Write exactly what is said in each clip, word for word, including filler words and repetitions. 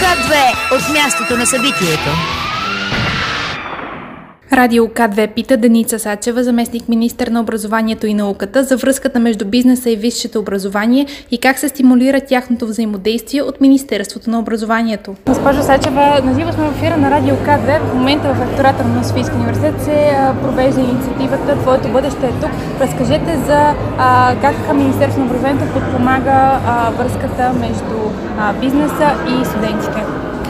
К две от мястото на събитието. Радио К две пита Деница Сачева, заместник-министър на образованието и науката, за връзката между бизнеса и висшето образование и как се стимулира тяхното взаимодействие от Министерството на образованието. Госпожо Сачева, назива сме в ефира на Радио К две. В момента в ректората на Софийския университет се провежда инициативата "Твоето бъдеще е тук". Разкажете за а, как Министерството на образованието подпомага а, връзката между а, бизнеса и студентите.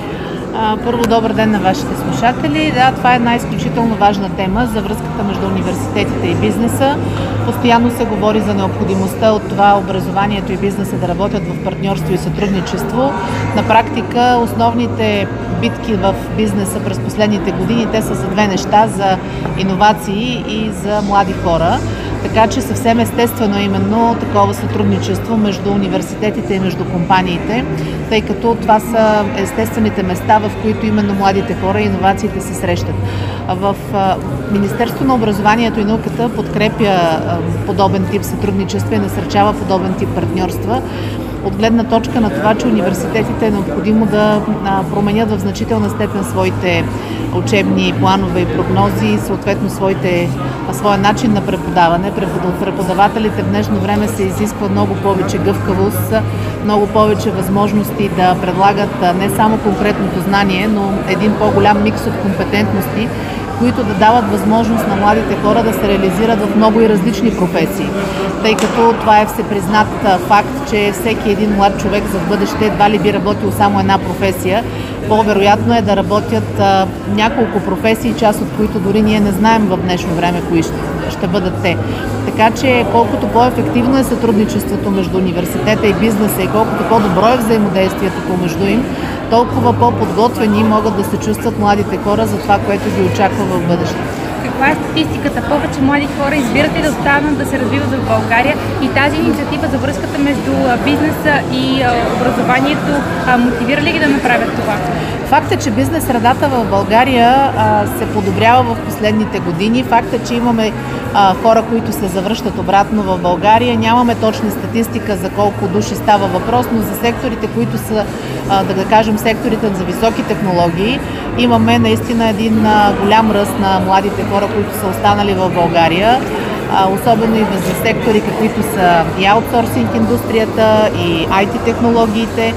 Първо, добър ден на вашите слушатели. Да, това е една изключително важна тема за връзката между университетите и бизнеса. Постоянно се говори за необходимостта от това образованието и бизнеса да работят в партньорство и сътрудничество. На практика основните битки в бизнеса през последните години, те са за две неща: за иновации и за млади хора. Така че съвсем естествено е именно такова сътрудничество между университетите и между компаниите, тъй като това са естествените места, в които именно младите хора и иновациите се срещат. В Министерството на образованието и науката подкрепя подобен тип сътрудничество и насърчава подобен тип партньорства, от гледна точка на това, че университетите е необходимо да променят в значителна степен своите учебни планове и прогнози и съответно своите, своя начин на преподаване. Преподавателите в днешно време се изисква много повече гъвкавост, много повече възможности да предлагат не само конкретното знание, но един по-голям микс от компетентности, които да дават възможност на младите хора да се реализират в много и различни професии. Тъй като това е всепризнат факт, че всеки един млад човек за бъдеще едва ли би работил само една професия. По-вероятно е да работят а, няколко професии, част от които дори ние не знаем в днешно време кои ще, ще бъдат те. Така че колкото по-ефективно е сътрудничеството между университета и бизнеса и колкото по-добро е взаимодействието помежду им, толкова по-подготвени могат да се чувстват младите хора за това, което ги очаква в бъдеще. Каква е статистиката? Повече млади хора избират ли да останат да се развиват в България, и тази инициатива за връзката между бизнеса и образованието мотивира ли ги да направят това? Факт е, че бизнес средата в България а, се подобрява в последните години. Факт е, че имаме а, хора, които се завръщат обратно в България. Нямаме точна статистика за колко души става въпрос, но за секторите, които са, а, да, да кажем, секторите за високи технологии, имаме наистина един а, голям ръст на младите хора, които са останали в България. А, особено и за сектори, каквито са и аутсорсинг индустрията, и ай ти технологиите.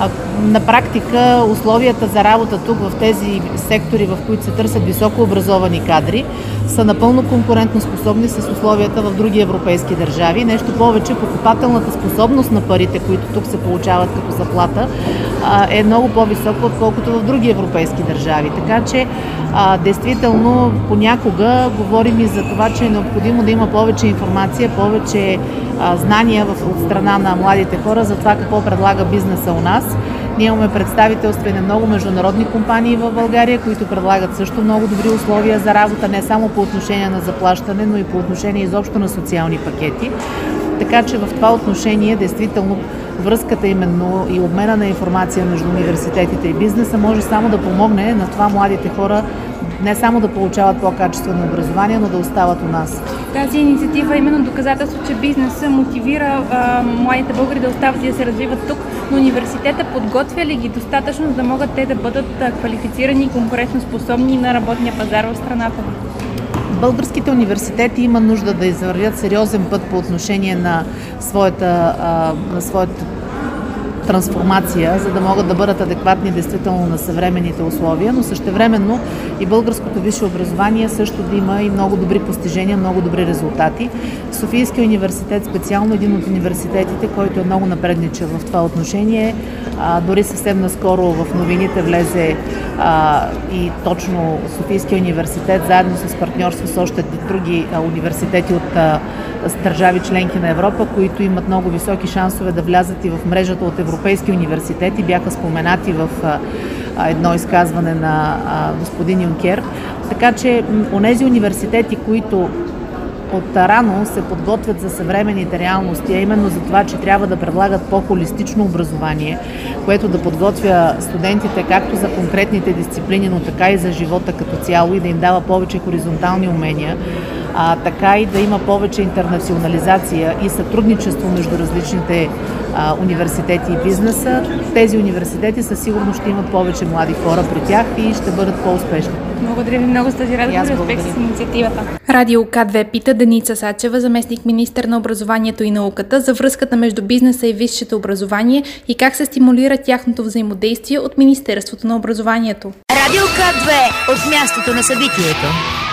На практика условията за работа тук в тези сектори, в които се търсят високо образовани кадри, са напълно конкурентно способни с условията в други европейски държави. Нещо повече, покупателната способност на парите, които тук се получават като заплата, е много по-висока, отколкото в други европейски държави. Така че, действително, понякога говорим и за това, че е необходимо да има повече информация, повече знания от страна на младите хора за това какво предлага бизнеса у нас. Ние имаме представителства и на много международни компании в България, които предлагат също много добри условия за работа, не само по отношение на заплащане, но и по отношение изобщо на социални пакети. Така че в това отношение, действително, връзката именно и обмена на информация между университетите и бизнеса може само да помогне на това младите хора не само да получават по-качествено образование, но да остават у нас. Тази инициатива е именно доказателство, че бизнеса мотивира а, младите българи да остават и да се развиват тук, но университета подготвя ли ги достатъчно, за да могат те да бъдат квалифицирани и конкурентоспособни на работния пазар в страната? Българските университети има нужда да извървят сериозен път по отношение на своята, а, на своята трансформация, за да могат да бъдат адекватни действително на съвременните условия, но същевременно и българското висше образование също да има и много добри постижения, много добри резултати. Софийския университет, специално един от университетите, който е много напредничав в това отношение, а, дори съвсем наскоро в новините влезе а, и точно Софийския университет, заедно с партньорство с още други а, университети от а, държави членки на Европа, които имат много високи шансове да влязат и в мрежата от европейски университети, бяха споменати в а, едно изказване на а, господин Юнкер. Така че онези университети, които от рано се подготвят за съвременните реалности, а именно за това, че трябва да предлагат по-холистично образование, което да подготвя студентите както за конкретните дисциплини, но така и за живота като цяло и да им дава повече хоризонтални умения, а, така и да има повече интернационализация и сътрудничество между различните а, университети и бизнеса. Тези университети със сигурност ще имат повече млади хора при тях и ще бъдат по-успешни. Благодаря ви много за тази разговор и успех с инициативата. Радио К две пита Деница Сачева, заместник министър на образованието и науката, за връзката между бизнеса и висшето образование и как се стимулира тяхното взаимодействие от Министерството на образованието. Радио К две от мястото на събитието.